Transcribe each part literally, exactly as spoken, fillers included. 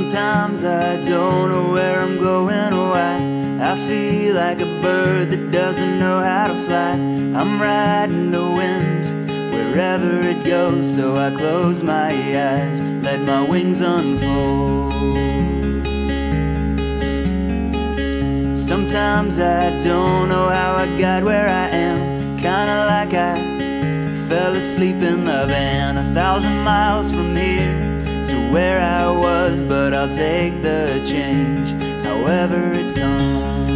Sometimes I don't know where I'm going or why. I feel like a bird that doesn't know how to fly. I'm riding the wind wherever it goes, so I close my eyes, let my wings unfold. Sometimes I don't know how I got where I am, kinda like I fell asleep in the van. A thousand miles from here to where I was, but I'll take the change however it comes.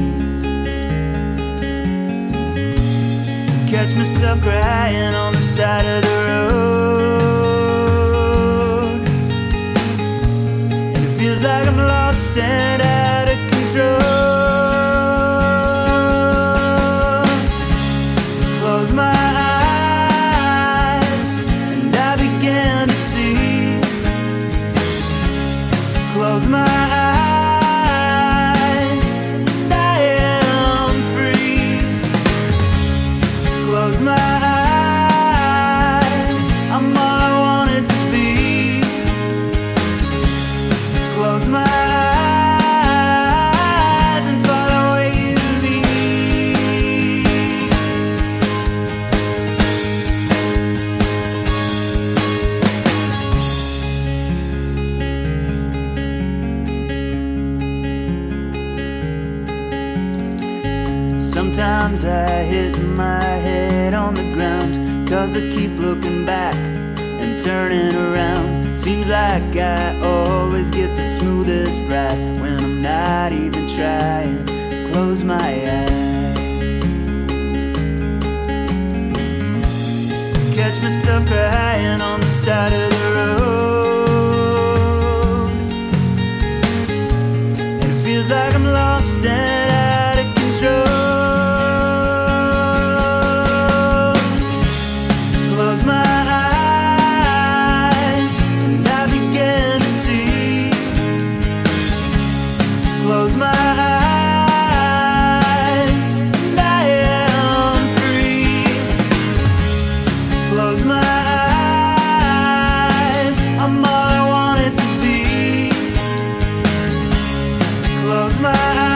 Catch myself crying on the side of the road, and it feels like I'm lost and out of control. Close my eyes and I begin to see. Close my eyes and I am free. Close my eyes, I'm all I wanted to be. Close my eyes and follow where you lead. Sometimes I hit my head on the ground, 'cause I keep looking back and turning around. Seems like I always get the smoothest ride when I'm not even trying. Close my eyes, catch myself crying on the side of the road, and it feels like I'm lost and out of control. Close my eyes and I begin to see. Close my eyes and I am free. Close my eyes, I'm all I wanted to be. Close my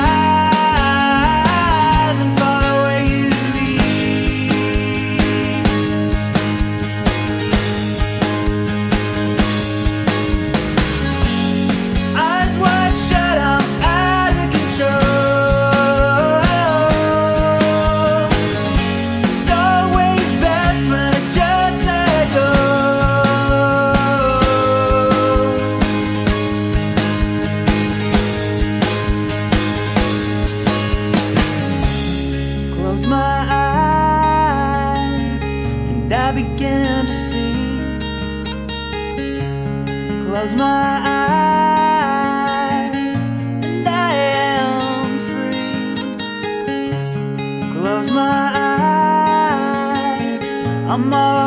eyes and follow where you lead. Eyes wide shut, I'm out of control. It's always best when I just let go. Close my eyes and I begin to see. Close my eyes and I am free. Close my eyes, I'm all